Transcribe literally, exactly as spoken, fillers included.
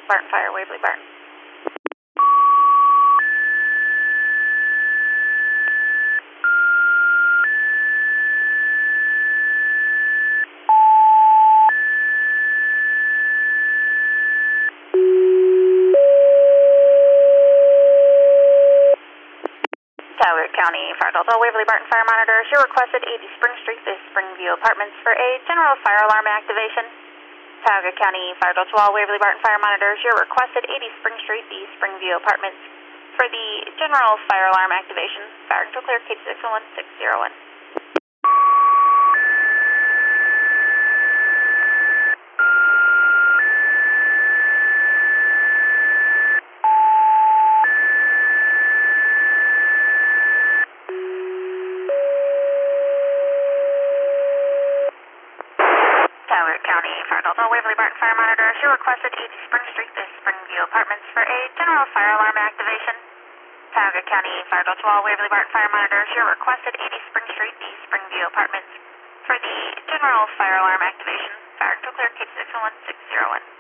Barton Fire, Waverly Barton. Cowart County Fire Delta, Waverly Barton Fire Monitors. You're requested eighty Spring Street, the Springview Apartments for a general fire alarm activation. Tioga County Fire Delta, Waverly Barton Fire Monitors. You're requested eighty Spring Street, the Springview Apartments for the general fire alarm activation. Fire control clear, K six one one six zero one. Cowart County Fire Delta, Waverly Barton Fire Monitors. You're requested eighty Spring Street, the Springview Apartments for a general fire alarm activation. Tioga County Fire Delta, Waverly Barton Fire Monitors. You're requested eighty Spring Street, the Springview Apartments for the general fire alarm activation. Fire control clear, K six one one six zero one.